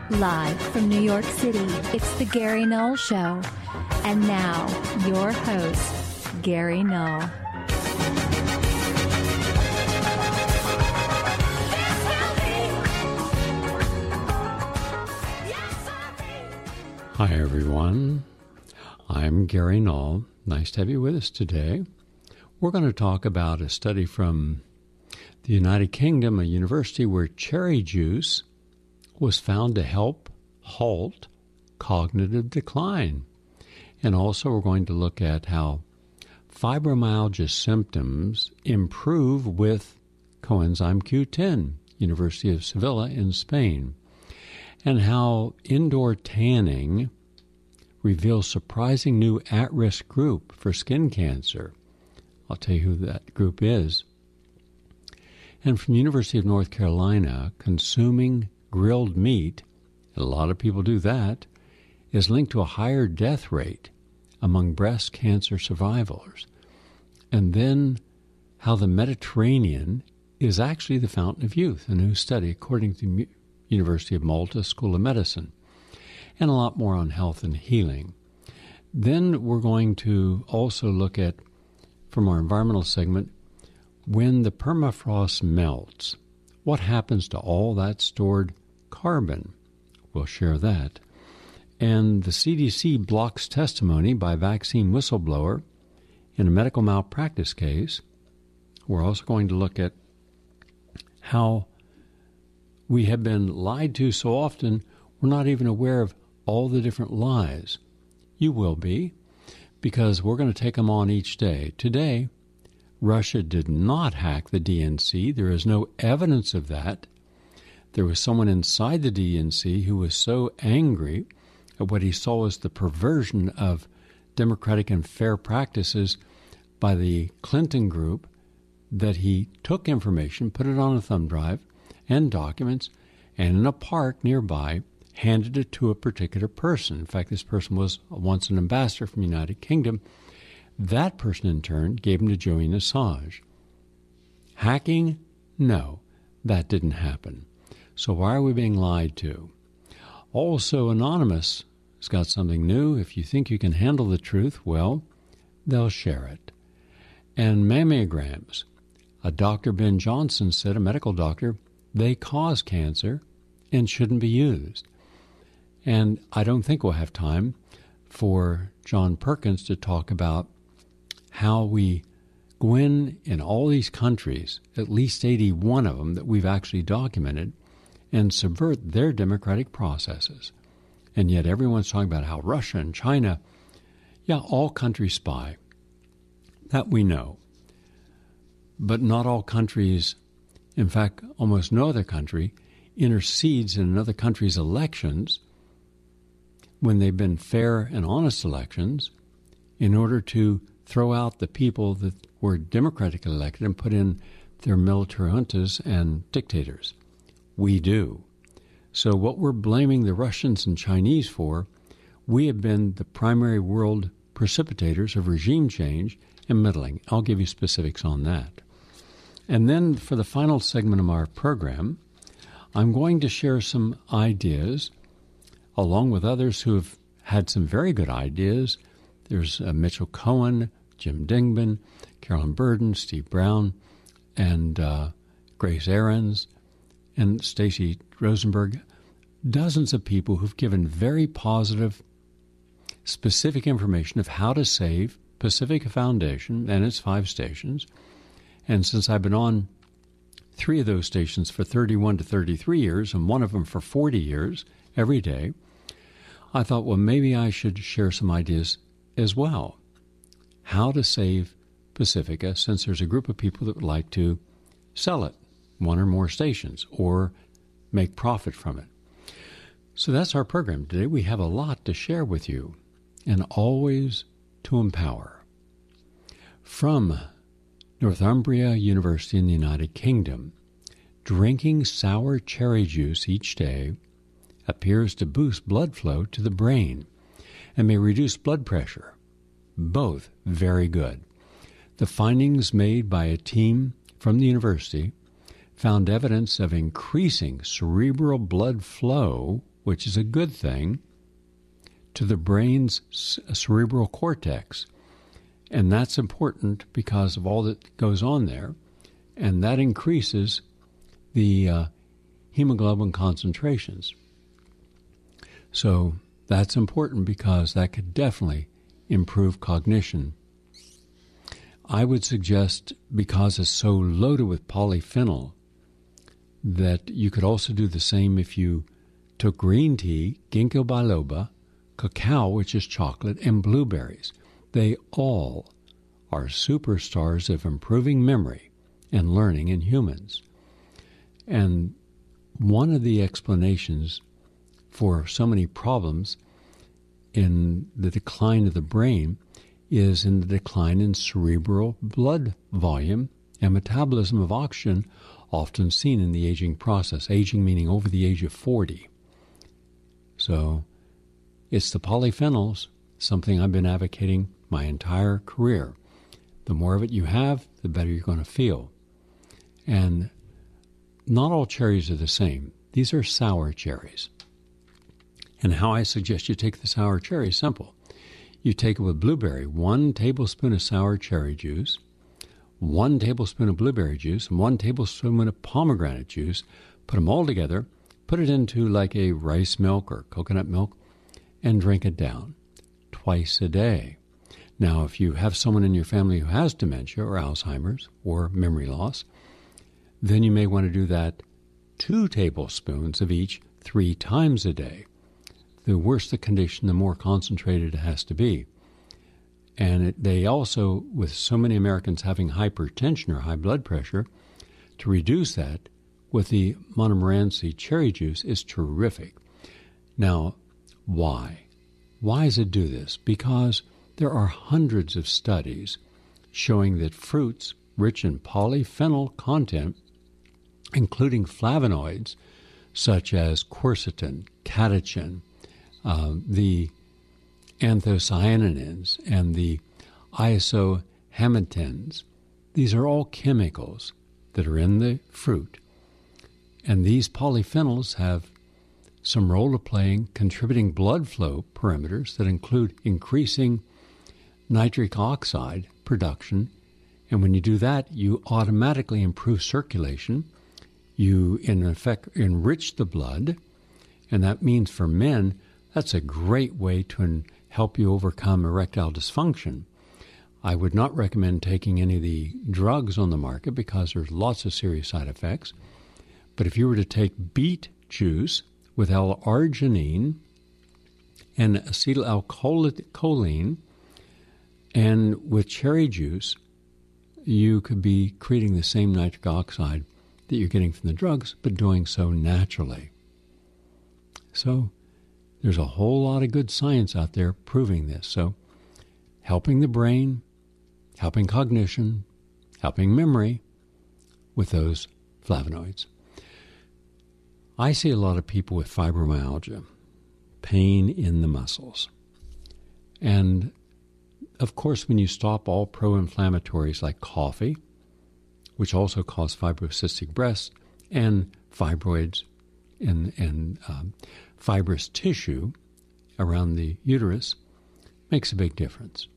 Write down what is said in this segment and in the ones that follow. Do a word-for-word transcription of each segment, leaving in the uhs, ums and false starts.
Live from New York City, it's the Gary Null Show. And now, your host, Gary Null. Hi, everyone. I'm Gary Null. Nice to have you with us today. We're going to talk about a study from the United Kingdom, a university where cherry juice was found to help halt cognitive decline. And also we're going to look at how fibromyalgia symptoms improve with coenzyme Q ten, University of Sevilla in Spain, and how indoor tanning reveals surprising new at-risk group for skin cancer. I'll tell you who that group is. And from the University of North Carolina, consuming grilled meat, and a lot of people do that, is linked to a higher death rate among breast cancer survivors. And then how the Mediterranean is actually the fountain of youth, a new study according to the University of Malta School of Medicine, and a lot more on health and healing. Then we're going to also look at, from our environmental segment, when the permafrost melts, what happens to all that stored carbon? We'll share that. And the C D C blocks testimony by vaccine whistleblower in a medical malpractice case. We're also going to look at how we have been lied to so often, we're not even aware of all the different lies. You will be, because we're going to take them on each day. Today, Russia did not hack the D N C. There is no evidence of that. There was someone inside the D N C who was so angry at what he saw as the perversion of democratic and fair practices by the Clinton group that he took information, put it on a thumb drive and documents, and in a park nearby handed it to a particular person. In fact, this person was once an ambassador from the United Kingdom. That person, in turn, gave him to Julian Assange. Hacking? No, that didn't happen. So why are we being lied to? Also, Anonymous has got something new. If you think you can handle the truth, well, they'll share it. And mammograms. A Doctor Ben Johnson said, a medical doctor, they cause cancer and shouldn't be used. And I don't think we'll have time for John Perkins to talk about how we go in in all these countries, at least eighty-one of them that we've actually documented, and subvert their democratic processes. And yet everyone's talking about how Russia and China, yeah, all countries spy. That we know. But not all countries, in fact, almost no other country, intercedes in another country's elections when they've been fair and honest elections in order to throw out the people that were democratically elected and put in their military juntas and dictators. We do. So what we're blaming the Russians and Chinese for, we have been the primary world precipitators of regime change and meddling. I'll give you specifics on that. And then for the final segment of our program, I'm going to share some ideas, along with others who have had some very good ideas. There's uh, Mitchell Cohen, Jim Dingman, Carolyn Burden, Steve Brown, and uh, Grace Ahrens, and Stacy Rosenberg. Dozens of people who've given very positive, specific information of how to save Pacifica Foundation and its five stations. And since I've been on three of those stations for thirty-one to thirty-three years, and one of them for forty years, every day, I thought, well, maybe I should share some ideas as well. How to save Pacifica, since there's a group of people that would like to sell it, one or more stations, or make profit from it. So that's our program today. We have a lot to share with you, and always to empower. From Northumbria University in the United Kingdom, drinking sour cherry juice each day appears to boost blood flow to the brain and may reduce blood pressure. Both very good. The findings made by a team from the university found evidence of increasing cerebral blood flow which is a good thing, to the brain's cerebral cortex. And that's important because of all that goes on there. And that increases the uh, hemoglobin concentrations. So that's important because that could definitely improve cognition. I would suggest, because it's so loaded with polyphenol, that you could also do the same if you took green tea, ginkgo biloba, cacao, which is chocolate, and blueberries. They all are superstars of improving memory and learning in humans. And one of the explanations for so many problems in the decline of the brain is in the decline in cerebral blood volume and metabolism of oxygen, often seen in the aging process. Aging meaning over the age of forty. So it's the polyphenols, something I've been advocating my entire career. The more of it you have, the better you're going to feel. And not all cherries are the same. These are sour cherries. And how I suggest you take the sour cherry is simple. You take it with blueberry, one tablespoon of sour cherry juice, one tablespoon of blueberry juice, and one tablespoon of pomegranate juice. Put them all together, put it into like a rice milk or coconut milk, and drink it down twice a day. Now, if you have someone in your family who has dementia or Alzheimer's or memory loss, then you may want to do that two tablespoons of each three times a day. The worse the condition, the more concentrated it has to be. And it, they also, with so many Americans having hypertension or high blood pressure, to reduce that with the Montmorency cherry juice is terrific. Now, why? Why does it do this? Because there are hundreds of studies showing that fruits rich in polyphenol content, including flavonoids such as quercetin, catechin, uh, the anthocyanins, and the isohamidins, these are all chemicals that are in the fruit. And these polyphenols have some role to play in contributing blood flow parameters that include increasing nitric oxide production. And when you do that, you automatically improve circulation. You, in effect, enrich the blood. And that means for men, that's a great way to en- help you overcome erectile dysfunction. I would not recommend taking any of the drugs on the market because there's lots of serious side effects. But if you were to take beet juice with L-arginine and acetyl-choline and with cherry juice, you could be creating the same nitric oxide that you're getting from the drugs, but doing so naturally. So there's a whole lot of good science out there proving this. So helping the brain, helping cognition, helping memory with those flavonoids. I see a lot of people with fibromyalgia, pain in the muscles. And of course, when you stop all pro-inflammatories like coffee, which also cause fibrocystic breasts and fibroids and, and um, fibrous tissue around the uterus, makes a big difference.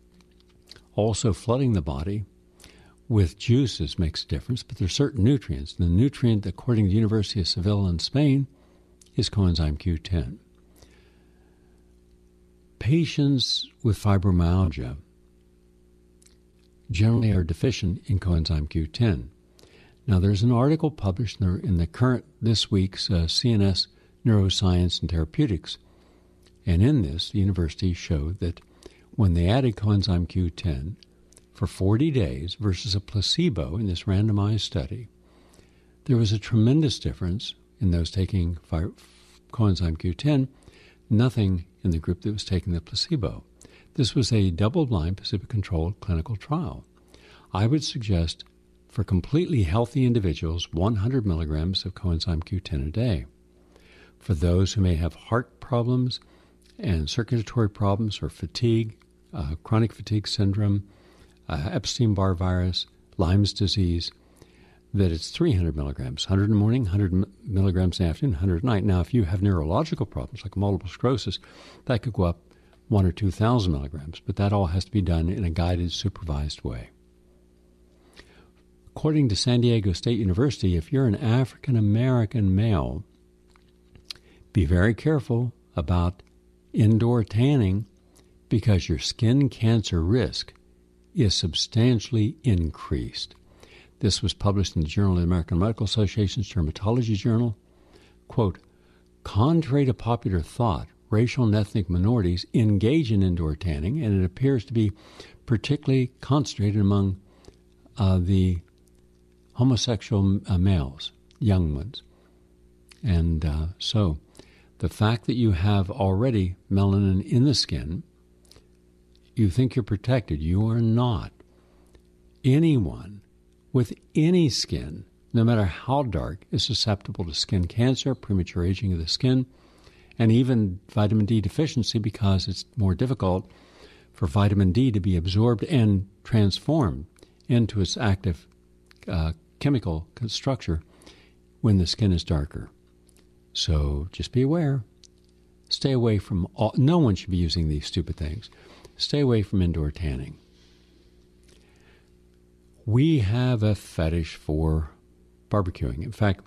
Also, flooding the body with juices makes a difference, but there are certain nutrients. The nutrient, according to the University of Seville in Spain, is coenzyme Q ten. Patients with fibromyalgia generally are deficient in coenzyme Q ten. Now, there's an article published in the, in the current, this week's uh, C N S Neuroscience and Therapeutics, and in this, the university showed that when they added coenzyme Q ten for forty days versus a placebo in this randomized study, there was a tremendous difference in those taking fi- coenzyme Q ten, nothing in the group that was taking the placebo. This was a double-blind, placebo-controlled clinical trial. I would suggest for completely healthy individuals, one hundred milligrams of coenzyme Q ten a day. For those who may have heart problems and circulatory problems or fatigue, uh, chronic fatigue syndrome, uh, Epstein-Barr virus, Lyme's disease, that it's three hundred milligrams, one hundred in the morning, one hundred milligrams in the afternoon, one hundred at night. Now, if you have neurological problems like multiple sclerosis, that could go up one or two thousand milligrams, but that all has to be done in a guided, supervised way. According to San Diego State University, if you're an African-American male, be very careful about indoor tanning because your skin cancer risk is substantially increased. This was published in the Journal of the American Medical Association's Dermatology Journal. Quote, contrary to popular thought, racial and ethnic minorities engage in indoor tanning, and it appears to be particularly concentrated among uh, the homosexual uh, males, young ones. And uh, so the fact that you have already melanin in the skin, you think you're protected. You are not. Anyone with any skin, no matter how dark, is susceptible to skin cancer, premature aging of the skin, and even vitamin D deficiency because it's more difficult for vitamin D to be absorbed and transformed into its active uh, chemical structure when the skin is darker. So just be aware. Stay away from all, no one should be using these stupid things. Stay away from indoor tanning. We have a fetish for barbecuing. In fact,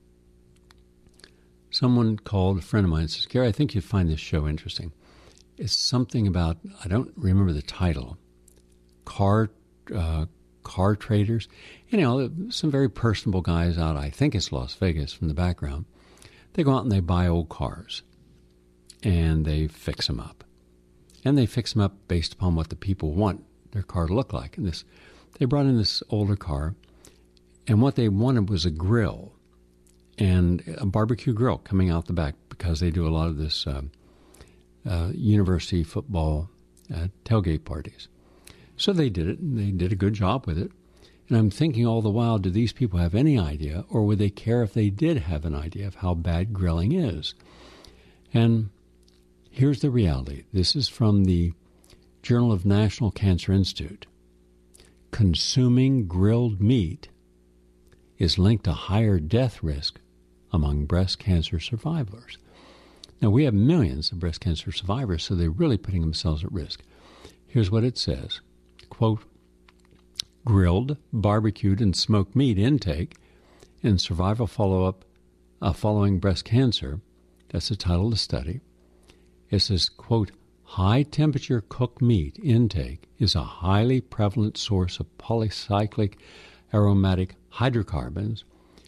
someone called, a friend of mine, and says, Gary, I think you'd find this show interesting. It's something about, I don't remember the title, car uh, car traders. You know, some very personable guys out, I think it's Las Vegas from the background. They go out and they buy old cars, and they fix them up. And they fix them up based upon what the people want their car to look like. And this, they brought in this older car, and what they wanted was a grill and a barbecue grill coming out the back because they do a lot of this uh, uh, university football uh, tailgate parties. So they did it, and they did a good job with it. And I'm thinking all the while, do these people have any idea, or would they care if they did have an idea of how bad grilling is? And here's the reality. This is from the Journal of National Cancer Institute. Consuming grilled meat is linked to higher death risk among breast cancer survivors. Now, we have millions of breast cancer survivors, so they're really putting themselves at risk. Here's what it says. Quote, grilled, barbecued, and smoked meat intake in survival follow-up uh, following breast cancer, that's the title of the study. It says, quote, high-temperature cooked meat intake is a highly prevalent source of polycyclic aromatic hydrocarbons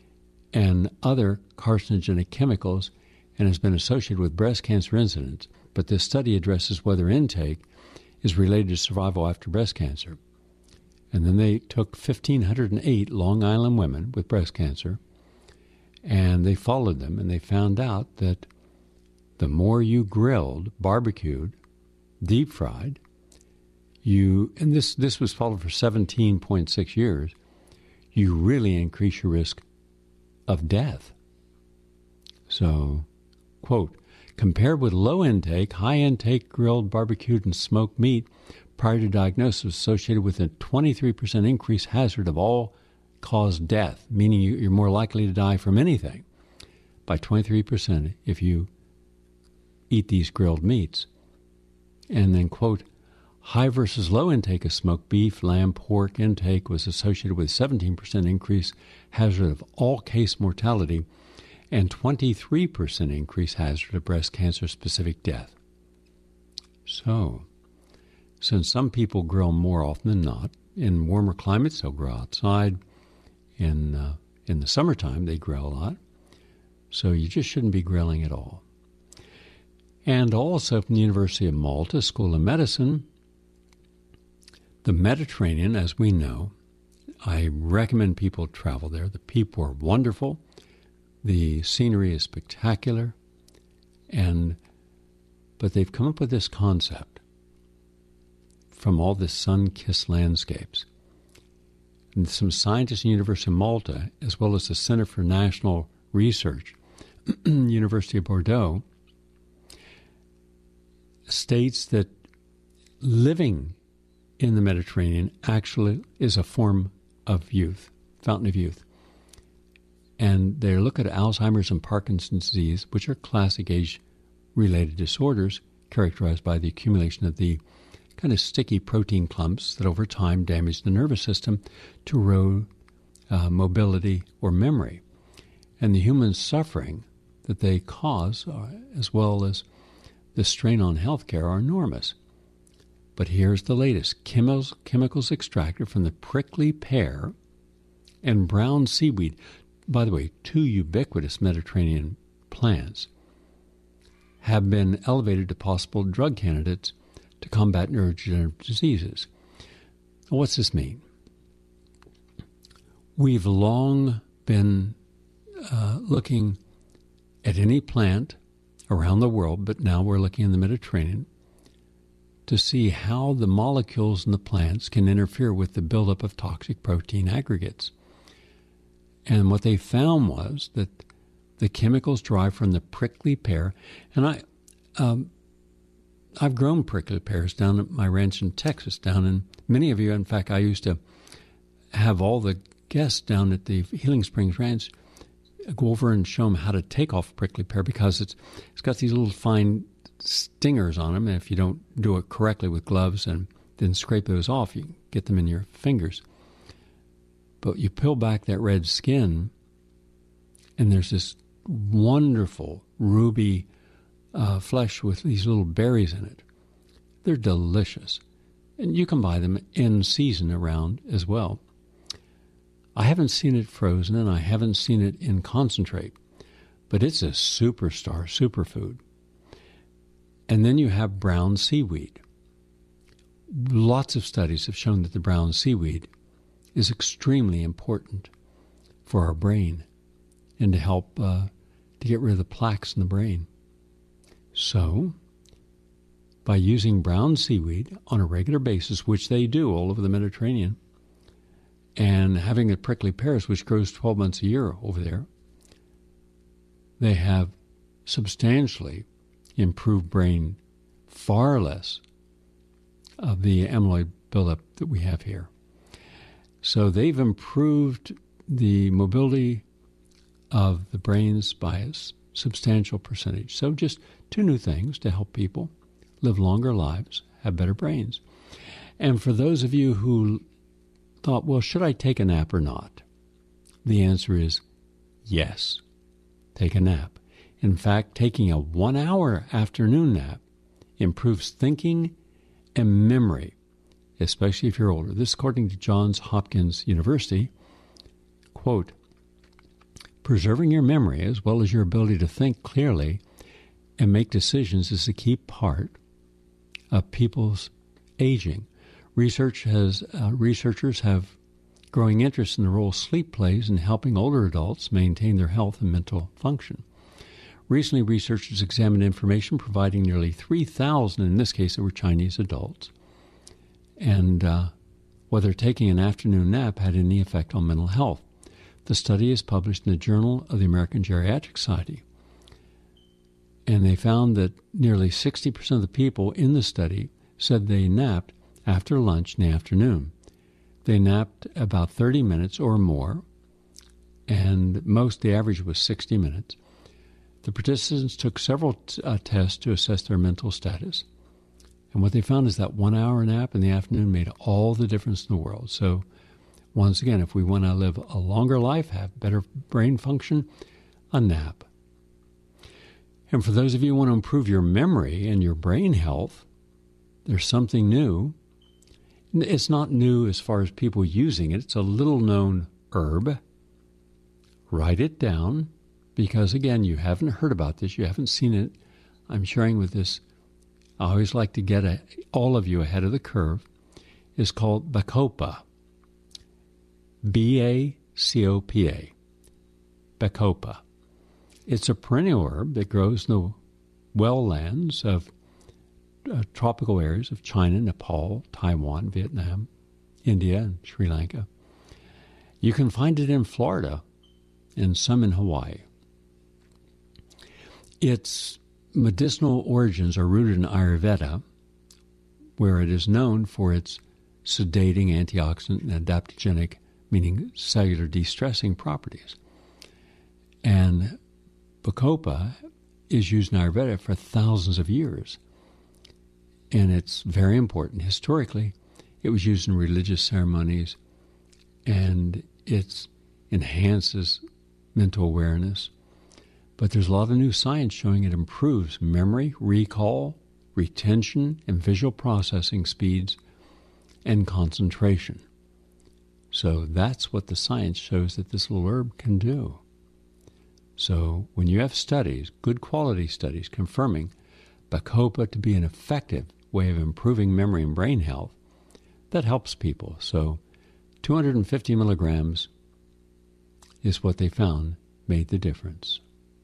and other carcinogenic chemicals and has been associated with breast cancer incidence. But this study addresses whether intake is related to survival after breast cancer. And then they took one thousand five hundred eight Long Island women with breast cancer, and they followed them, and they found out that the more you grilled, barbecued, deep fried, you, and this, this was followed for seventeen point six years, you really increase your risk of death. So, quote, compared with low intake, high intake grilled, barbecued, and smoked meat prior to diagnosis was associated with a twenty-three percent increased hazard of all-cause death, meaning you, you're more likely to die from anything by twenty-three percent if you eat these grilled meats. And then, quote, high versus low intake of smoked beef, lamb, pork intake was associated with seventeen percent increased hazard of all-case mortality and twenty-three percent increased hazard of breast cancer-specific death. So, since some people grill more often than not, in warmer climates they'll grill outside. In, uh, in the summertime they grill a lot. So you just shouldn't be grilling at all. And also from the University of Malta School of Medicine, the Mediterranean, as we know, I recommend people travel there. The people are wonderful. The scenery is spectacular. And but they've come up with this concept from all the sun-kissed landscapes. And some scientists in the University of Malta, as well as the Center for National Research, University of Bordeaux, states that living in the Mediterranean actually is a form of youth, fountain of youth. And they look at Alzheimer's and Parkinson's disease, which are classic age-related disorders characterized by the accumulation of the kind of sticky protein clumps that over time damage the nervous system to erode uh, mobility or memory. And the human suffering that they cause, uh, as well as the strain on healthcare, are enormous. But here's the latest. Chemicals, chemicals extracted from the prickly pear and brown seaweed, by the way, two ubiquitous Mediterranean plants, have been elevated to possible drug candidates to combat neurodegenerative diseases. What's this mean? We've long been uh, looking at any plant around the world, but now we're looking in the Mediterranean to see how the molecules in the plants can interfere with the buildup of toxic protein aggregates. And what they found was that the chemicals derived from the prickly pear, and I, um, I've grown prickly pears down at my ranch in Texas, down in many of you. In fact, I used to have all the guests down at the Healing Springs Ranch go over and show them how to take off prickly pear, because it's it's got these little fine stingers on them, and if you don't do it correctly with gloves and then scrape those off, you get them in your fingers. But you peel back that red skin, and there's this wonderful ruby uh, flesh with these little berries in it. They're delicious. And you can buy them in season around as well. I haven't seen it frozen, and I haven't seen it in concentrate, but it's a superstar superfood. And then you have brown seaweed. Lots of studies have shown that the brown seaweed is extremely important for our brain and to help uh, to get rid of the plaques in the brain. So, by using brown seaweed on a regular basis, which they do all over the Mediterranean, and having the prickly pears, which grows twelve months a year over there, they have substantially improved brain, far less of the amyloid buildup that we have here. So they've improved the mobility of the brains by a substantial percentage. So just two new things to help people live longer lives, have better brains. And for those of you who thought, well, should I take a nap or not? The answer is yes, take a nap. In fact, taking a one-hour afternoon nap improves thinking and memory, especially if you're older. This, according to Johns Hopkins University, quote, preserving your memory as well as your ability to think clearly and make decisions is a key part of people's aging. Research has uh, researchers have growing interest in the role sleep plays in helping older adults maintain their health and mental function. Recently, researchers examined information providing nearly three thousand, in this case, it were Chinese adults, and uh, whether taking an afternoon nap had any effect on mental health. The study is published in the Journal of the American Geriatric Society, and they found that nearly sixty percent of the people in the study said they napped after lunch in the afternoon. They napped about thirty minutes or more, and most, the average was sixty minutes. The participants took several t- uh, tests to assess their mental status. And what they found is that one hour nap in the afternoon made all the difference in the world. So once again, if we want to live a longer life, have better brain function, a nap. And for those of you who want to improve your memory and your brain health, there's something new. It's not new as far as people using it. It's a little-known herb. Write it down, because, again, you haven't heard about this. You haven't seen it. I'm sharing with this. I always like to get a, all of you ahead of the curve. It's called Bacopa. B A C O P A. Bacopa. It's a perennial herb that grows in the well lands of uh, tropical areas of China, Nepal, Taiwan, Vietnam, India, and Sri Lanka. You can find it in Florida and some in Hawaii. Its medicinal origins are rooted in Ayurveda, where it is known for its sedating, antioxidant, and adaptogenic, meaning cellular de-stressing properties. And Bacopa is used in Ayurveda for thousands of years. And it's very important. Historically, it was used in religious ceremonies, and it enhances mental awareness. But there's a lot of new science showing it improves memory, recall, retention, and visual processing speeds, and concentration. So that's what the science shows that this little herb can do. So when you have studies, good quality studies, confirming Bacopa to be an effective way of improving memory and brain health, that helps people. So two hundred fifty milligrams is what they found made the difference.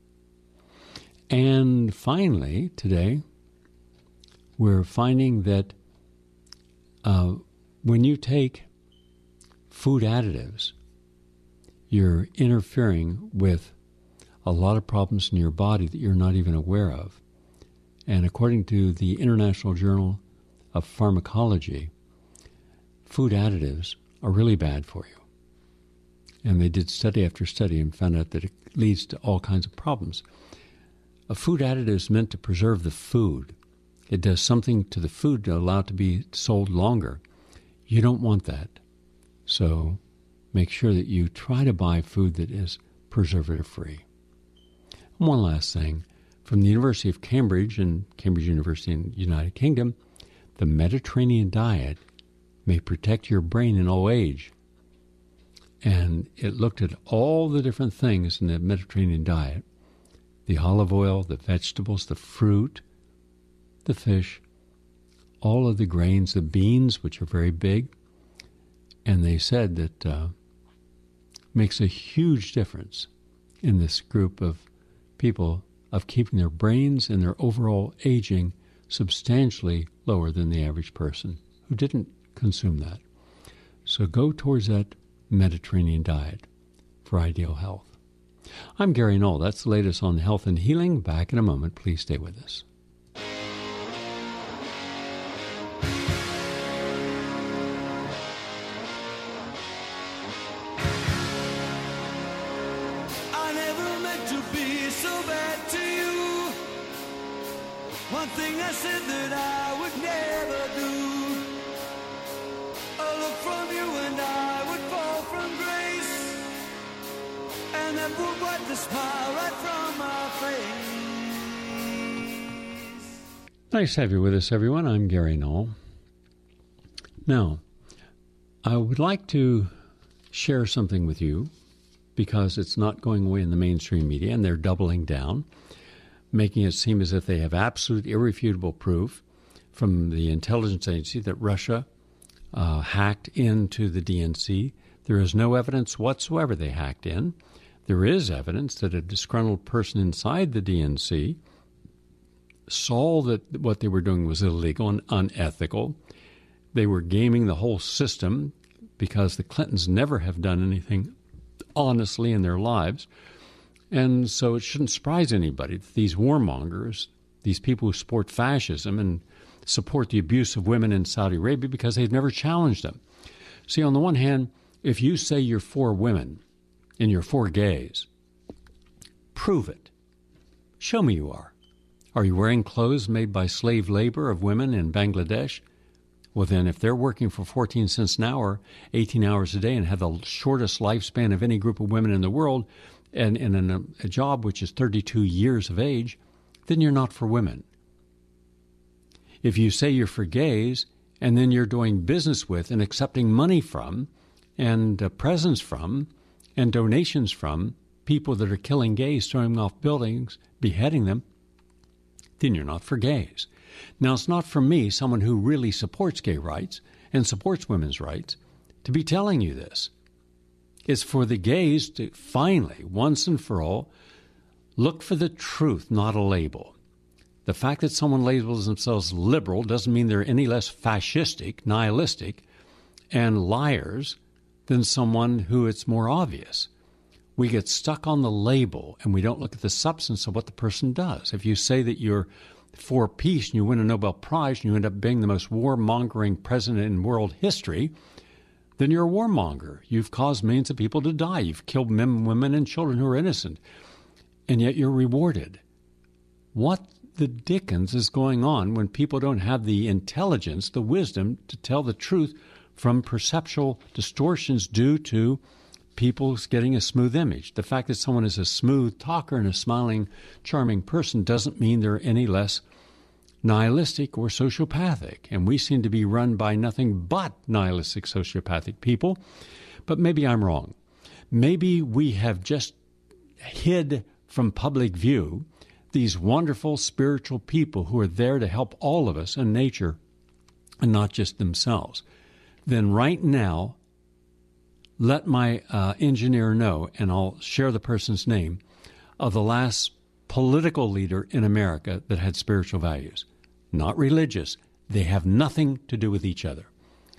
And finally, today, we're finding that uh, when you take food additives, you're interfering with a lot of problems in your body that you're not even aware of. And according to the International Journal of Pharmacology, food additives are really bad for you. And they did study after study and found out that it leads to all kinds of problems. A food additive is meant to preserve the food. It does something to the food to allow it to be sold longer. You don't want that. So make sure that you try to buy food that is preservative-free. And one last thing. From the University of Cambridge and Cambridge University in the United Kingdom, the Mediterranean diet may protect your brain in old age. And it looked at all the different things in the Mediterranean diet, the olive oil, the vegetables, the fruit, the fish, all of the grains, the beans, which are very big. And they said that uh, makes a huge difference in this group of people of keeping their brains and their overall aging substantially lower than the average person who didn't consume that. So go towards that Mediterranean diet for ideal health. I'm Gary Null. That's the latest on health and healing. Back in a moment. Please stay with us. I never meant to be so bad to you. One thing I said that I would never do. A look from you and I would fall from grace, and that would wipe the smile right from my face. Nice to have you with us, everyone. I'm Gary Null. Now, I would like to share something with you because it's not going away in the mainstream media, and they're doubling down, making it seem as if they have absolute irrefutable proof from the intelligence agency that Russia uh, hacked into the D N C. There is no evidence whatsoever they hacked in. There is evidence that a disgruntled person inside the D N C saw that what they were doing was illegal and unethical. They were gaming the whole system because the Clintons never have done anything honestly in their lives. And so it shouldn't surprise anybody that these warmongers, these people who support fascism and support the abuse of women in Saudi Arabia because they've never challenged them. See, on the one hand, if you say you're for women and you're for gays, prove it. Show me you are. Are you wearing clothes made by slave labor of women in Bangladesh? Well, then, if they're working for fourteen cents an hour, eighteen hours a day, and have the shortest lifespan of any group of women in the world, and, and in a, a job which is thirty-two years of age, then you're not for women. If you say you're for gays, and then you're doing business with and accepting money from, and uh, presents from, and donations from people that are killing gays, throwing them off buildings, beheading them, then you're not for gays. Now, it's not for me, someone who really supports gay rights and supports women's rights, to be telling you this. It's for the gays to finally, once and for all, look for the truth, not a label. The fact that someone labels themselves liberal doesn't mean they're any less fascistic, nihilistic, and liars than someone who it's more obvious. We get stuck on the label, and we don't look at the substance of what the person does. If you say that you're for peace and you win a Nobel Prize and you end up being the most warmongering president in world history, then you're a warmonger. You've caused millions of people to die. You've killed men, women, and children who are innocent. and yet you're rewarded. What the dickens is going on when people don't have the intelligence, the wisdom to tell the truth from perceptual distortions due to people's getting a smooth image? The fact that someone is a smooth talker and a smiling, charming person doesn't mean they're any less nihilistic or sociopathic. And we seem to be run by nothing but nihilistic, sociopathic people. But maybe I'm wrong. Maybe we have just hid from public view these wonderful spiritual people who are there to help all of us in nature and not just themselves. Then right now, let my uh, engineer know, and I'll share the person's name, of the last political leader in America that had spiritual values. Not religious. They have nothing to do with each other.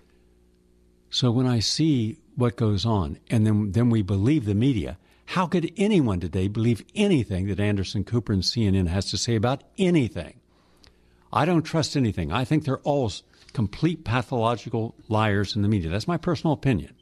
So when I see what goes on, and then, then we believe the media, how could anyone today believe anything that Anderson Cooper and C N N has to say about anything? I don't trust anything. I think they're all complete pathological liars in the media. That's my personal opinion.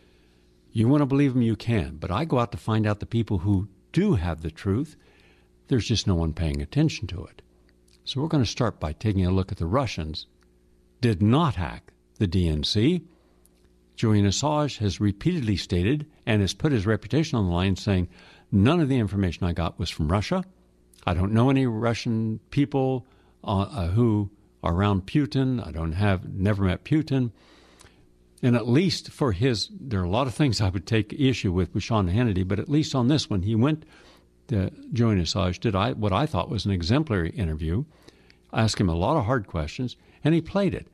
You want to believe them, you can. But I go out to find out the people who do have the truth. There's just no one paying attention to it. So we're going to start by taking a look at the Russians. Did not hack the D N C. Julian Assange has repeatedly stated and has put his reputation on the line saying, none of the information I got was from Russia. I don't know any Russian people uh, uh, who are around Putin. I don't have, never met Putin. And at least for his, there are a lot of things I would take issue with with Sean Hannity, but at least on this one, he went to Julian Assange, did I, what I thought was an exemplary interview, asked him a lot of hard questions, and he played it.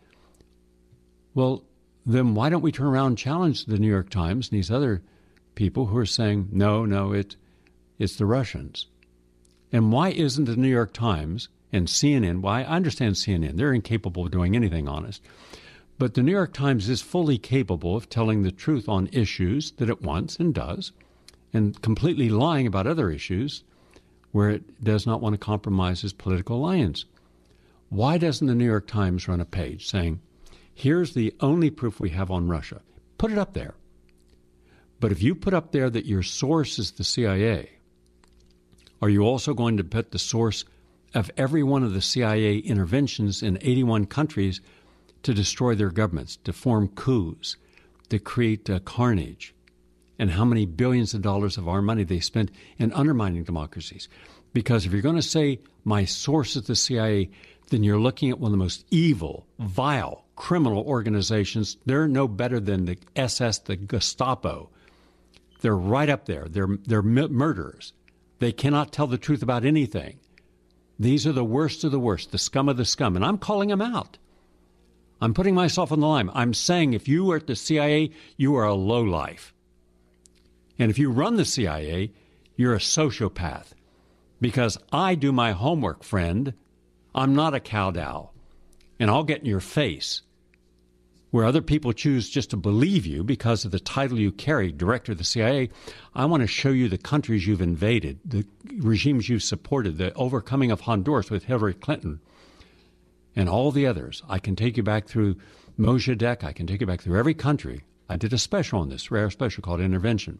Well, then why don't we turn around and challenge the New York Times and these other people who are saying, no, no, it, it's the Russians? And why isn't the New York Times and C N N, why well, I understand C N N, they're incapable of doing anything honest, but the New York Times is fully capable of telling the truth on issues that it wants and does, and completely lying about other issues where it does not want to compromise its political alliance. Why doesn't the New York Times run a page saying, here's the only proof we have on Russia? Put it up there. But if you put up there that your source is the C I A, are you also going to put the source of every one of the C I A interventions in eighty-one countries to destroy their governments, to form coups, to create uh, carnage, and how many billions of dollars of our money they spent in undermining democracies? Because if you're going to say my source is the C I A, then you're looking at one of the most evil, vile, criminal organizations. They're no better than the S S, the Gestapo. They're right up there. They're, they're murderers. They cannot tell the truth about anything. These are the worst of the worst, the scum of the scum, and I'm calling them out. I'm putting myself on the line. I'm saying if you are at the C I A, you are a lowlife. And if you run the C I A, you're a sociopath. Because I do my homework, friend. I'm not a cowdow. And I'll get in your face. Where other people choose just to believe you because of the title you carry, director of the C I A, I want to show you the countries you've invaded, the regimes you've supported, the overcoming of Honduras with Hillary Clinton, and all the others. I can take you back through Mossadegh. I can take you back through every country. I did a special on this, rare special called Intervention.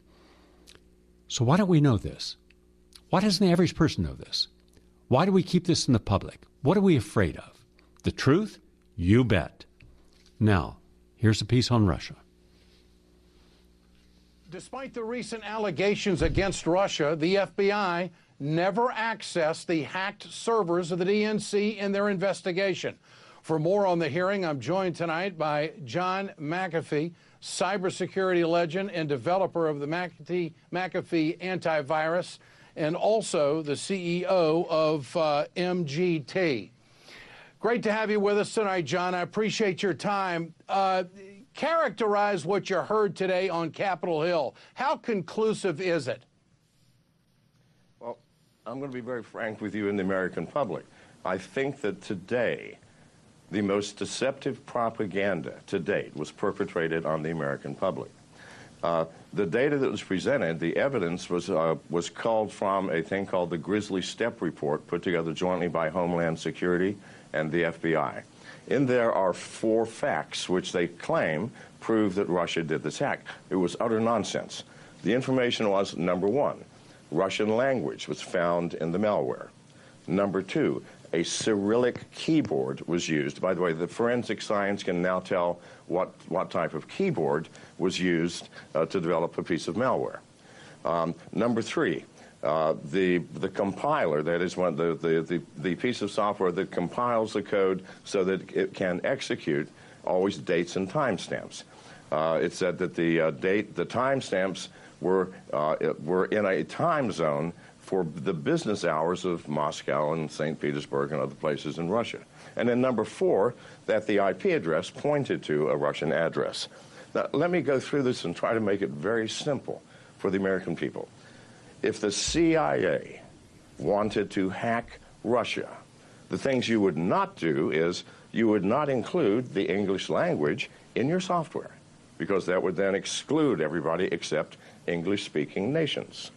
So why don't we know this? Why doesn't the average person know this? Why do we keep this in the public? What are we afraid of? The truth? You bet. Now, here's a piece on Russia. Despite the recent allegations against Russia, the F B I never accessed the hacked servers of the D N C in their investigation. For more on the hearing, I'm joined tonight by John McAfee, cybersecurity legend and developer of the McAfee, McAfee antivirus, and also the C E O of uh, M G T. Great to have you with us tonight, John. I appreciate your time. Uh, characterize what you heard today on Capitol Hill. How conclusive is it? Well, I'm going to be very frank with you and the American public. I think that today, the most deceptive propaganda to date was perpetrated on the American public. Uh, the data that was presented, the evidence was uh, was called from a thing called the Grizzly Step Report, put together jointly by Homeland Security and the F B I. In there are four facts which they claim prove that Russia did this hack. It was utter nonsense. The information was, number one, Russian language was found in the malware. Number two, a Cyrillic keyboard was used. By the way, the forensic science can now tell what, what type of keyboard was used uh, to develop a piece of malware. Um, number three, uh, the, the compiler, that is one, the, the, the, the piece of software that compiles the code so that it can execute always dates and timestamps. Uh, it said that the uh, date, the timestamps were, uh, were in a time zone for the business hours of Moscow and Saint Petersburg and other places in Russia. And then number four, that the I P address pointed to a Russian address. Now, let me go through this and try to make it very simple for the American people. If the C I A wanted to hack Russia, the things you would not do is you would not include the English language in your software, because that would then exclude everybody except English-speaking nations.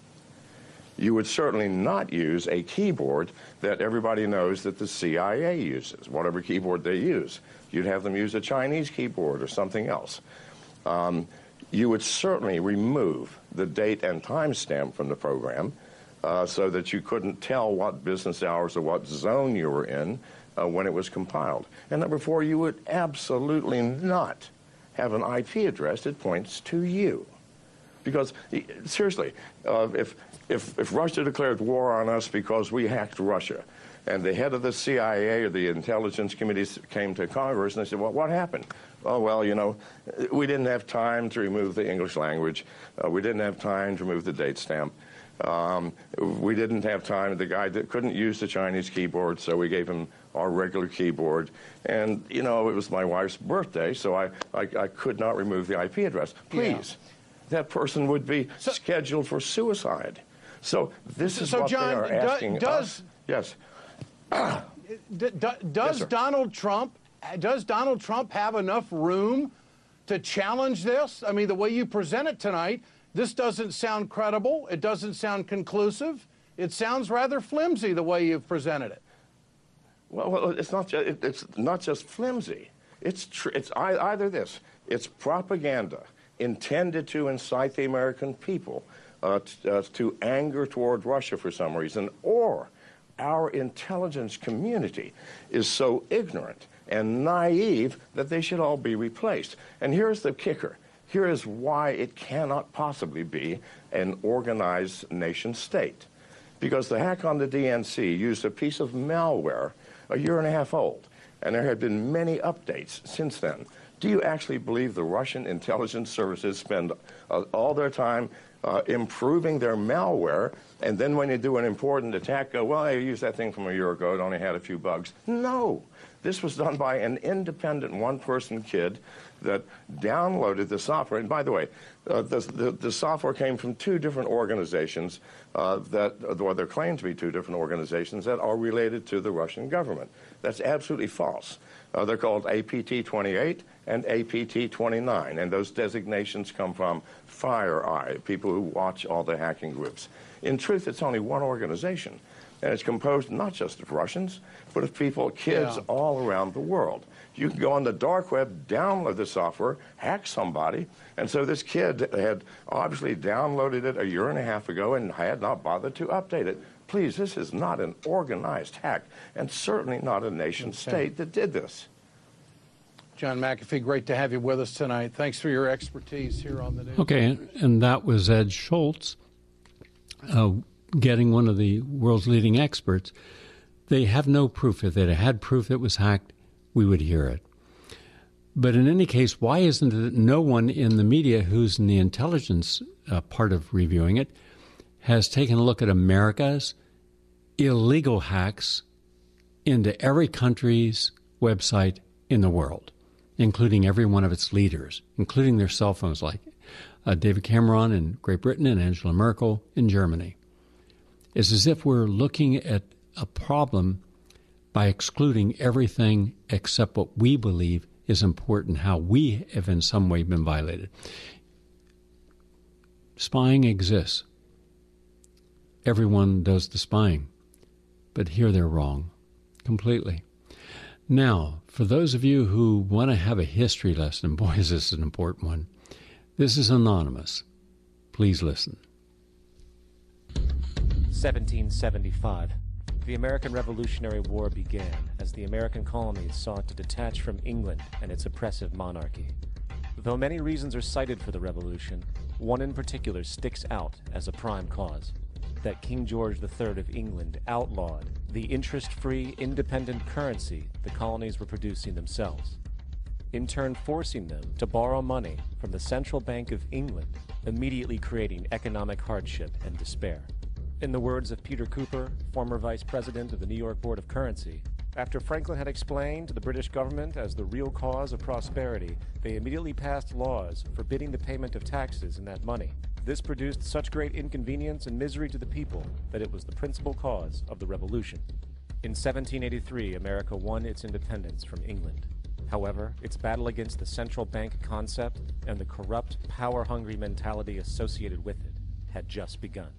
You would certainly not use a keyboard that everybody knows that the C I A uses, whatever keyboard they use. You'd have them use a Chinese keyboard or something else. Um, you would certainly remove the date and timestamp from the program uh, so that you couldn't tell what business hours or what zone you were in uh, when it was compiled. And number four, you would absolutely not have an I P address that points to you. Because, seriously, uh, if, if, if Russia declared war on us because we hacked Russia, and the head of the C I A or the intelligence committees came to Congress and they said, well, what happened? Oh, well, you know, we didn't have time to remove the English language. Uh, we didn't have time to remove the date stamp. Um, we didn't have time. The guy that couldn't use the Chinese keyboard, so we gave him our regular keyboard. And, you know, it was my wife's birthday, so I, I, I could not remove the I P address. Please, yeah. That person would be so, scheduled for suicide. So this is so what John, they are asking do, does, us. Yes. D d does yes, Donald Trump does Donald Trump have enough room to challenge this? I mean, the way you present it tonight, this doesn't sound credible. It doesn't sound conclusive. It sounds rather flimsy the way you've presented it. Well, well it's not just, it, it's not just flimsy. It's tr it's either this. It's propaganda intended to incite the American people uh, uh, to anger toward Russia for some reason, or our intelligence community is so ignorant and naive that they should all be replaced. And here's the kicker. Here is why it cannot possibly be an organized nation state. Because the hack on the D N C used a piece of malware a year and a half old, and there have been many updates since then. Do you actually believe the Russian intelligence services spend uh, all their time uh, improving their malware, and then when they do an important attack, go, well, I used that thing from a year ago, it only had a few bugs? No. This was done by an independent one-person kid that downloaded the software. And by the way, uh, the, the, the software came from two different organizations uh, that, or they're claimed to be two different organizations that are related to the Russian government. That's absolutely false. Uh, they're called A P T twenty-eight and A P T twenty-nine, and those designations come from FireEye, people who watch all the hacking groups. In truth, it's only one organization. And it's composed not just of Russians, but of people, kids yeah. all around the world. You can go on the dark web, download the software, hack somebody. And so this kid had obviously downloaded it a year and a half ago and had not bothered to update it. Please, this is not an organized hack, and certainly not a nation okay. state that did this. John McAfee, great to have you with us tonight. Thanks for your expertise here on the news. Okay, and that was Ed Schultz. Uh, getting one of the world's leading experts. They have no proof. If they had proof it was hacked, we would hear it. But in any case, why isn't it no one in the media who's in the intelligence uh, part of reviewing it has taken a look at America's illegal hacks into every country's website in the world, including every one of its leaders, including their cell phones, like uh, David Cameron in Great Britain and Angela Merkel in Germany? It's as if we're looking at a problem by excluding everything except what we believe is important, how we have in some way been violated. Spying exists. Everyone does the spying. But here they're wrong, completely. Now, for those of you who want to have a history lesson, boy, is this an important one. This is anonymous. Please listen. seventeen seventy-five. The American Revolutionary War began as the American colonies sought to detach from England and its oppressive monarchy. Though many reasons are cited for the revolution, one in particular sticks out as a prime cause: that King George the Third of England outlawed the interest-free, independent currency the colonies were producing themselves, in turn forcing them to borrow money from the Central Bank of England, immediately creating economic hardship and despair. In the words of Peter Cooper, former vice president of the New York Board of Currency, after Franklin had explained to the British government as the real cause of prosperity, they immediately passed laws forbidding the payment of taxes in that money. This produced such great inconvenience and misery to the people that it was the principal cause of the Revolution. In seventeen eighty-three, America won its independence from England. However, its battle against the central bank concept and the corrupt, power-hungry mentality associated with it had just begun.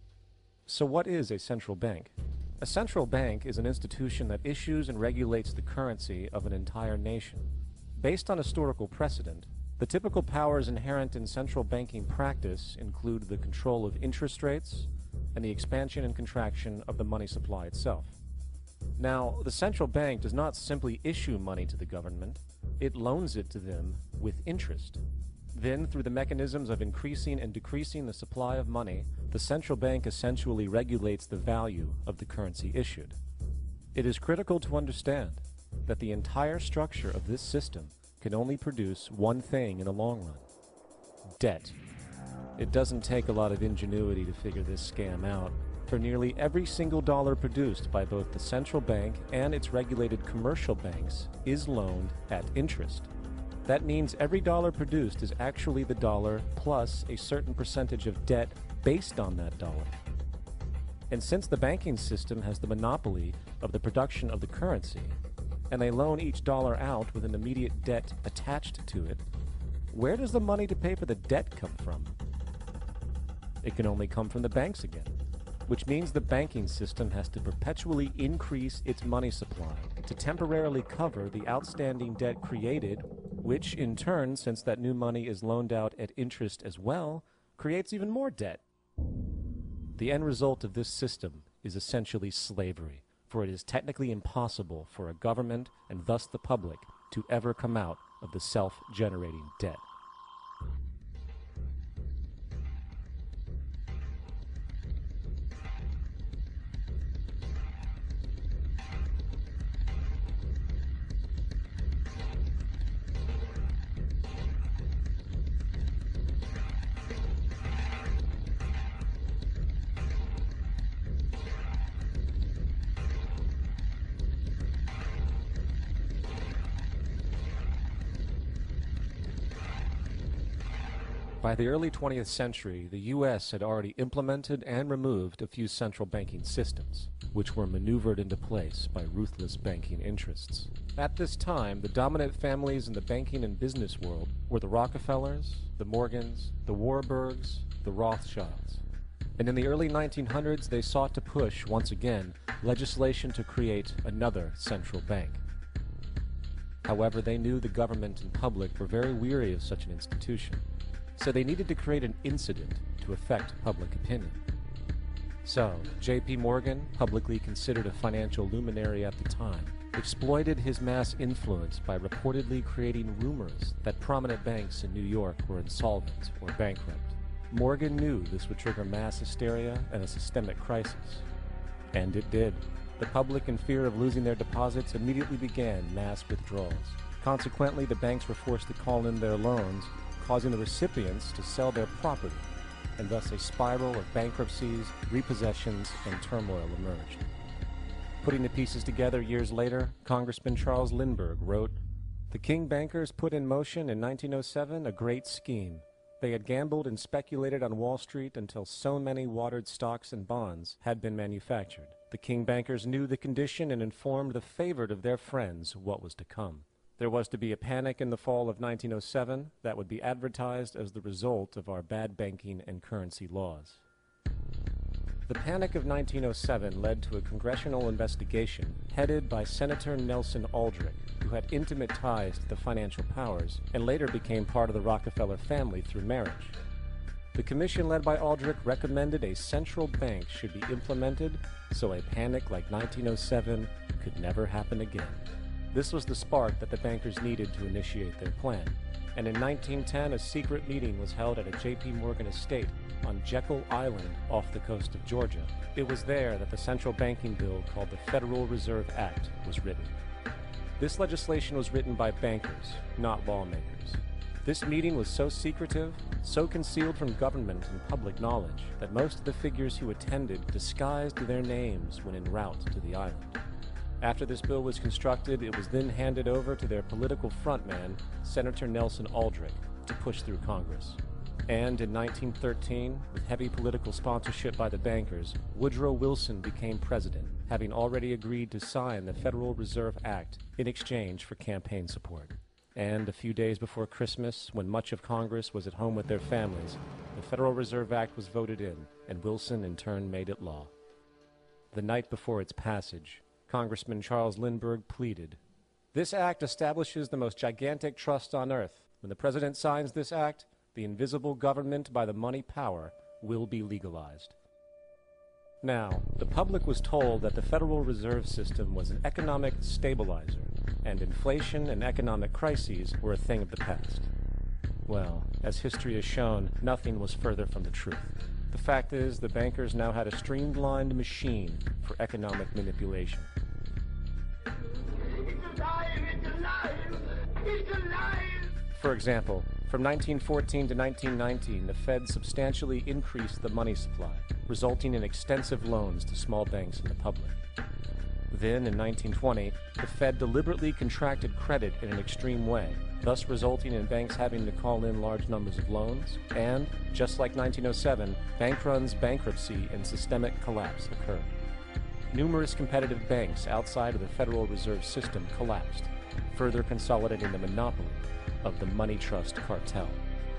So what is a central bank? A central bank is an institution that issues and regulates the currency of an entire nation. Based on historical precedent, the typical powers inherent in central banking practice include the control of interest rates and the expansion and contraction of the money supply itself. Now, the central bank does not simply issue money to the government, it loans it to them with interest. Then, through the mechanisms of increasing and decreasing the supply of money, the central bank essentially regulates the value of the currency issued. It is critical to understand that the entire structure of this system can only produce one thing in the long run: debt. It doesn't take a lot of ingenuity to figure this scam out, for nearly every single dollar produced by both the central bank and its regulated commercial banks is loaned at interest. That means every dollar produced is actually the dollar plus a certain percentage of debt based on that dollar. And since the banking system has the monopoly of the production of the currency, and they loan each dollar out with an immediate debt attached to it, where does the money to pay for the debt come from? It can only come from the banks again, which means the banking system has to perpetually increase its money supply to temporarily cover the outstanding debt created, which in turn, since that new money is loaned out at interest as well, creates even more debt. The end result of this system is essentially slavery, for it is technically impossible for a government, and thus the public, to ever come out of the self-generating debt. By the early twentieth century, the U S had already implemented and removed a few central banking systems, which were maneuvered into place by ruthless banking interests. At this time, the dominant families in the banking and business world were the Rockefellers, the Morgans, the Warburgs, the Rothschilds. And in the early nineteen hundreds, they sought to push, once again, legislation to create another central bank. However, they knew the government and public were very weary of such an institution, so they needed to create an incident to affect public opinion. So, J P Morgan, publicly considered a financial luminary at the time, exploited his mass influence by reportedly creating rumors that prominent banks in New York were insolvent or bankrupt. Morgan knew this would trigger mass hysteria and a systemic crisis. And it did. The public, in fear of losing their deposits, immediately began mass withdrawals. Consequently, the banks were forced to call in their loans, causing the recipients to sell their property, and thus a spiral of bankruptcies, repossessions, and turmoil emerged. Putting the pieces together years later, Congressman Charles Lindbergh wrote, "The King bankers put in motion in nineteen oh seven a great scheme. They had gambled and speculated on Wall Street until so many watered stocks and bonds had been manufactured. The King bankers knew the condition and informed the favored of their friends what was to come. There was to be a panic in the fall of nineteen oh seven that would be advertised as the result of our bad banking and currency laws." The panic of nineteen oh seven led to a congressional investigation headed by Senator Nelson Aldrich, who had intimate ties to the financial powers and later became part of the Rockefeller family through marriage. The commission led by Aldrich recommended a central bank should be implemented so a panic like nineteen oh seven could never happen again. This was the spark that the bankers needed to initiate their plan. And in nineteen ten, a secret meeting was held at a J P Morgan estate on Jekyll Island off the coast of Georgia. It was there that the central banking bill called the Federal Reserve Act was written. This legislation was written by bankers, not lawmakers. This meeting was so secretive, so concealed from government and public knowledge, that most of the figures who attended disguised their names when en route to the island. After this bill was constructed, it was then handed over to their political frontman, Senator Nelson Aldrich, to push through Congress. And in nineteen thirteen, with heavy political sponsorship by the bankers, Woodrow Wilson became president, having already agreed to sign the Federal Reserve Act in exchange for campaign support. And a few days before Christmas, when much of Congress was at home with their families, the Federal Reserve Act was voted in, and Wilson in turn made it law. The night before its passage, Congressman Charles Lindbergh pleaded, "This act establishes the most gigantic trust on earth. When the president signs this act, the invisible government by the money power will be legalized." Now, the public was told that the Federal Reserve System was an economic stabilizer, and inflation and economic crises were a thing of the past. Well, as history has shown, nothing was further from the truth. The fact is, the bankers now had a streamlined machine for economic manipulation. It's alive! It's alive! It's alive! For example, from nineteen fourteen to nineteen nineteen, the Fed substantially increased the money supply, resulting in extensive loans to small banks and the public. Then, in nineteen twenty, the Fed deliberately contracted credit in an extreme way, thus resulting in banks having to call in large numbers of loans, and, just like nineteen oh seven, bank runs, bankruptcy, and systemic collapse occurred. Numerous competitive banks outside of the Federal Reserve System collapsed, further consolidating the monopoly of the money trust cartel.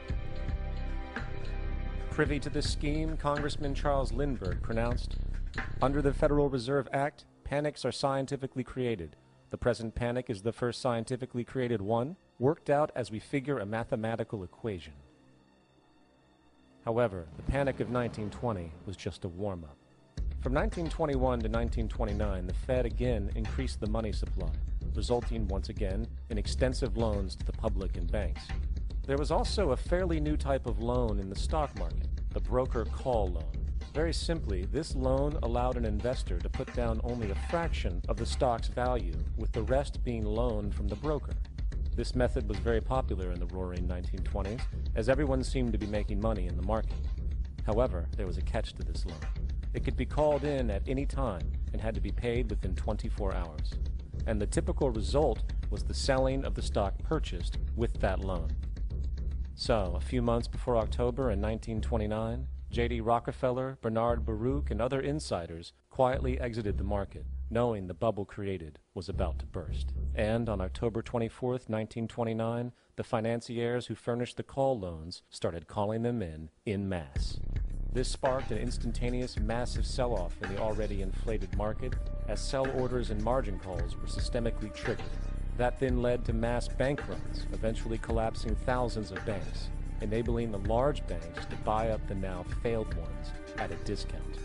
Privy to this scheme, Congressman Charles Lindbergh pronounced, "Under the Federal Reserve Act, panics are scientifically created. The present panic is the first scientifically created one, worked out as we figure a mathematical equation." However, the panic of nineteen twenty was just a warm-up. From nineteen twenty-one to nineteen twenty-nine, the Fed again increased the money supply, resulting once again in extensive loans to the public and banks. There was also a fairly new type of loan in the stock market, the broker call loan. Very simply, this loan allowed an investor to put down only a fraction of the stock's value, with the rest being loaned from the broker. This method was very popular in the roaring nineteen twenties, as everyone seemed to be making money in the market. However, there was a catch to this loan. It could be called in at any time and had to be paid within twenty-four hours. And the typical result was the selling of the stock purchased with that loan. So, a few months before October in nineteen twenty-nine, J D Rockefeller, Bernard Baruch, and other insiders quietly exited the market, knowing the bubble created was about to burst. And on October twenty-fourth, nineteen twenty-nine, the financiers who furnished the call loans started calling them in en masse. This sparked an instantaneous massive sell-off in the already inflated market, as sell orders and margin calls were systemically triggered. That then led to mass bank runs, eventually collapsing thousands of banks, enabling the large banks to buy up the now failed ones at a discount.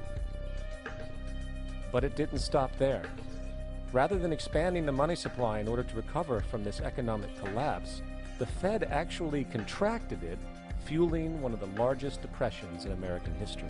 But it didn't stop there. Rather than expanding the money supply in order to recover from this economic collapse, the Fed actually contracted it, fueling one of the largest depressions in American history.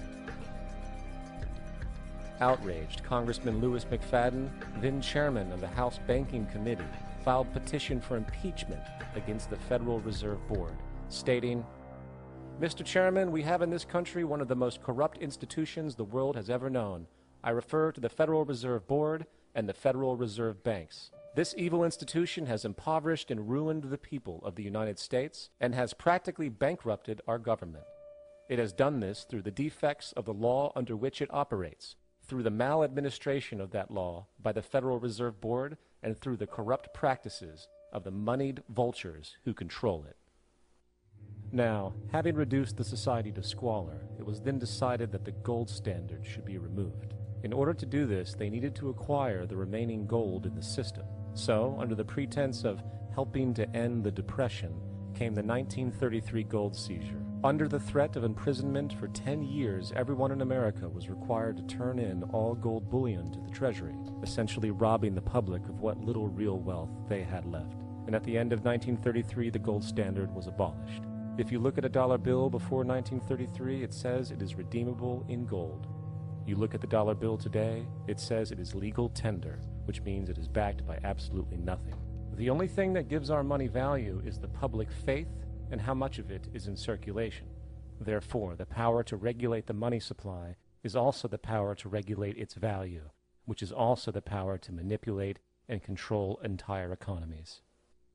Outraged, Congressman Louis McFadden, then chairman of the House Banking Committee, filed petition for impeachment against the Federal Reserve Board, stating, "Mister Chairman, we have in this country one of the most corrupt institutions the world has ever known. I refer to the Federal Reserve Board and the Federal Reserve Banks. This evil institution has impoverished and ruined the people of the United States and has practically bankrupted our government. It has done this through the defects of the law under which it operates, through the maladministration of that law by the Federal Reserve Board, and through the corrupt practices of the moneyed vultures who control it." Now, having reduced the society to squalor, it was then decided that the gold standard should be removed. In order to do this, they needed to acquire the remaining gold in the system. So, under the pretense of helping to end the Depression, came the nineteen thirty-three gold seizure, Under the threat of imprisonment for ten years, everyone in America was required to turn in all gold bullion to the Treasury, essentially robbing the public of what little real wealth they had left. And at the end of nineteen thirty-three, the gold standard was abolished. If you look at a dollar bill before nineteen thirty-three, it says it is redeemable in gold. You look at the dollar bill today, it says it is legal tender, which means it is backed by absolutely nothing. The only thing that gives our money value is the public faith and how much of it is in circulation. Therefore, the power to regulate the money supply is also the power to regulate its value, which is also the power to manipulate and control entire economies.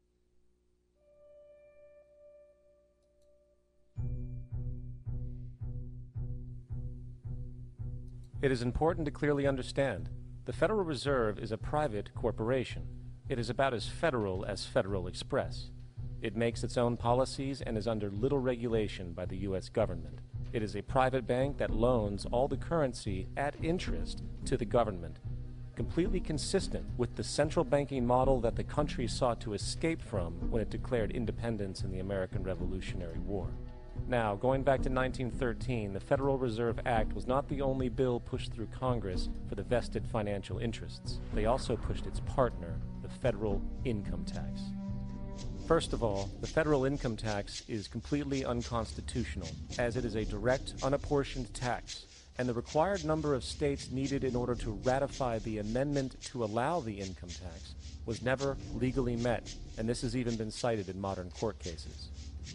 It is important to clearly understand the Federal Reserve is a private corporation. It is about as federal as Federal Express. It makes its own policies and is under little regulation by the U S government. It is a private bank that loans all the currency at interest to the government, completely consistent with the central banking model that the country sought to escape from when it declared independence in the American Revolutionary War. Now, going back to nineteen thirteen, the Federal Reserve Act was not the only bill pushed through Congress for the vested financial interests. They also pushed its partner, the federal income tax. First of all, the federal income tax is completely unconstitutional, as it is a direct, unapportioned tax, and the required number of states needed in order to ratify the amendment to allow the income tax was never legally met, and this has even been cited in modern court cases.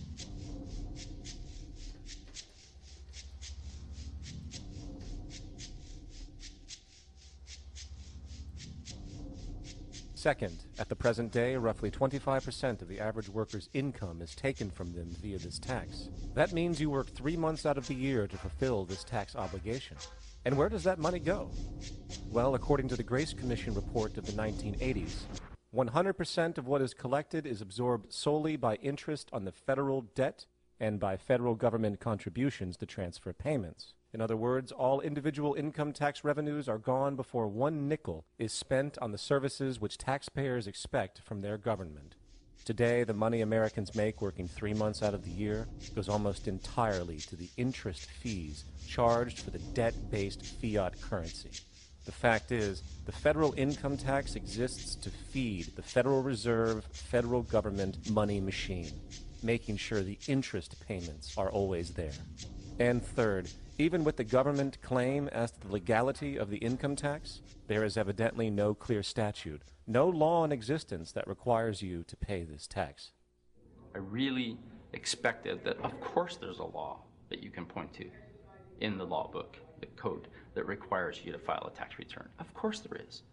Second, at the present day, roughly twenty-five percent of the average worker's income is taken from them via this tax. That means you work three months out of the year to fulfill this tax obligation. And where does that money go? Well, according to the Grace Commission report of the nineteen eighties, one hundred percent of what is collected is absorbed solely by interest on the federal debt and by federal government contributions to transfer payments. In other words, all individual income tax revenues are gone before one nickel is spent on the services which taxpayers expect from their government. Today, the money Americans make working three months out of the year goes almost entirely to the interest fees charged for the debt-based fiat currency. The fact is, the federal income tax exists to feed the Federal Reserve federal government money machine, making sure the interest payments are always there. And third, even with the government claim as to the legality of the income tax, there is evidently no clear statute, no law in existence that requires you to pay this tax. I really expected that, of course, there's a law that you can point to in the law book, the code, that requires you to file a tax return. Of course there is.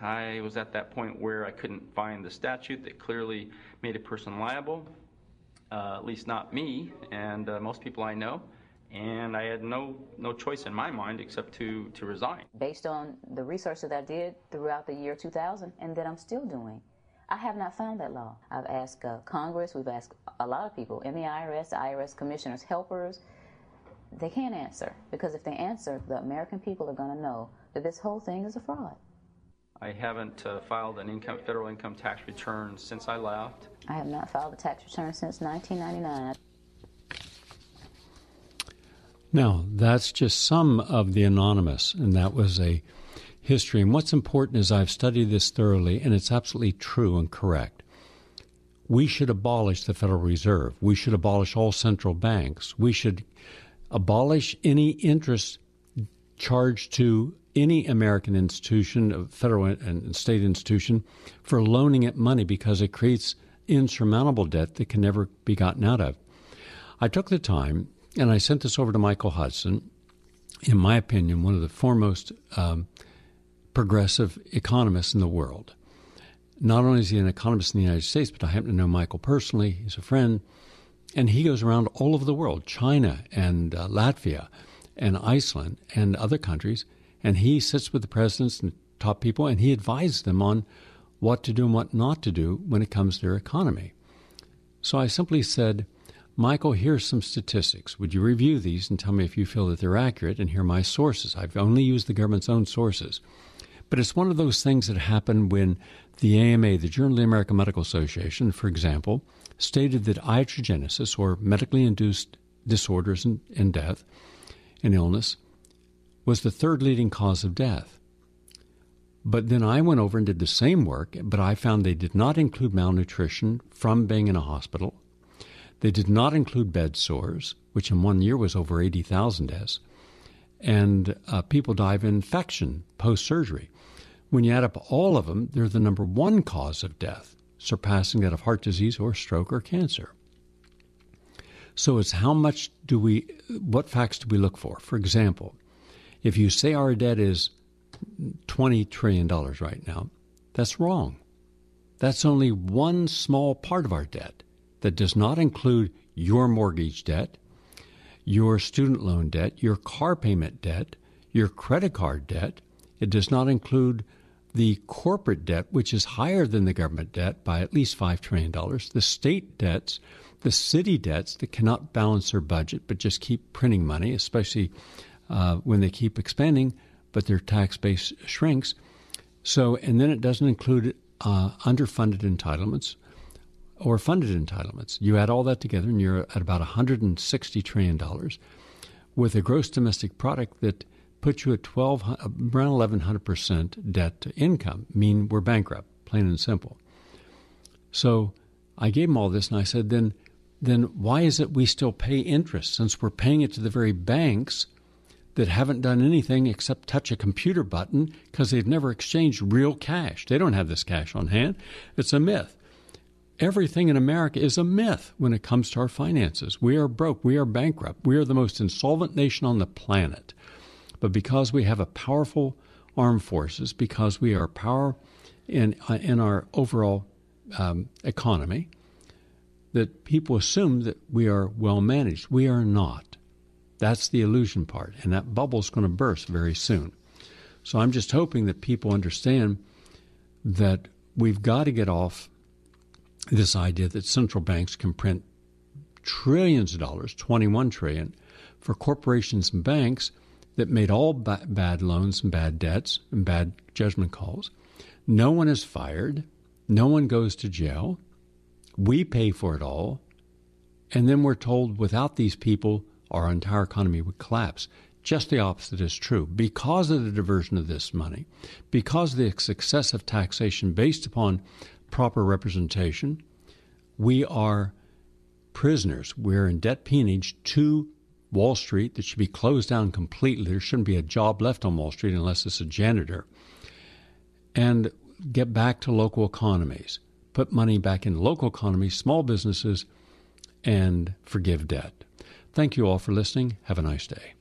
I was at that point where I couldn't find the statute that clearly made a person liable, uh, at least not me and uh, most people I know. And I had no no choice in my mind except to, to resign. Based on the research that I did throughout the year two thousand and that I'm still doing, I have not found that law. I've asked uh, Congress, we've asked a lot of people, in the I R S, the I R S commissioners, helpers. They can't answer, because if they answer, the American people are going to know that this whole thing is a fraud. I haven't uh, filed an income, federal income tax return since I left. I have not filed a tax return since nineteen ninety-nine. Now, that's just some of the anonymous, and that was a history. And what's important is I've studied this thoroughly, and it's absolutely true and correct. We should abolish the Federal Reserve. We should abolish all central banks. We should abolish any interest charged to any American institution, federal and state institution, for loaning it money, because it creates insurmountable debt that can never be gotten out of. I took the time, and I sent this over to Michael Hudson, in my opinion, one of the foremost um, progressive economists in the world. Not only is he an economist in the United States, but I happen to know Michael personally. He's a friend. And he goes around all over the world, China and uh, Latvia and Iceland and other countries, and he sits with the presidents and top people, and he advises them on what to do and what not to do when it comes to their economy. So I simply said, Michael, here's some statistics. Would you review these and tell me if you feel that they're accurate? And here are my sources. I've only used the government's own sources. But it's one of those things that happen when the A M A, the Journal of the American Medical Association, for example, stated that iatrogenesis, or medically induced disorders and, and death and illness, was the third leading cause of death. But then I went over and did the same work, but I found they did not include malnutrition from being in a hospital. They did not include bed sores, which in one year was over eighty thousand deaths. And uh, people die of infection post-surgery. When you add up all of them, they're the number one cause of death, surpassing that of heart disease or stroke or cancer. So it's how much do we, what facts do we look for? For example, if you say our debt is twenty trillion dollars right now, that's wrong. That's only one small part of our debt that does not include your mortgage debt, your student loan debt, your car payment debt, your credit card debt. It does not include the corporate debt, which is higher than the government debt by at least five trillion dollars, the state debts, the city debts that cannot balance their budget but just keep printing money, especially uh, when they keep expanding, but their tax base shrinks. So, and then it doesn't include uh, underfunded entitlements or funded entitlements. You add all that together and you're at about one hundred sixty trillion dollars with a gross domestic product that puts you at twelve, around eleven hundred percent debt to income, mean we're bankrupt, plain and simple. So I gave them all this and I said, then, then why is it we still pay interest since we're paying it to the very banks that haven't done anything except touch a computer button because they've never exchanged real cash? They don't have this cash on hand. It's a myth. Everything in America is a myth when it comes to our finances. We are broke. We are bankrupt. We are the most insolvent nation on the planet. But because we have a powerful armed forces, because we are power in, uh, in our overall um, economy, that people assume that we are well managed. We are not. That's the illusion part. And that bubble is going to burst very soon. So I'm just hoping that people understand that we've got to get off this idea that central banks can print trillions of dollars, twenty-one trillion dollars, for corporations and banks that made all ba- bad loans and bad debts and bad judgment calls. No one is fired. No one goes to jail. We pay for it all. And then we're told without these people, our entire economy would collapse. Just the opposite is true. Because of the diversion of this money, because of the success of taxation based upon proper representation, we are prisoners. We're in debt peonage to Wall Street that should be closed down completely. There shouldn't be a job left on Wall Street unless it's a janitor. And get back to local economies. Put money back in local economies, small businesses, and forgive debt. Thank you all for listening. Have a nice day.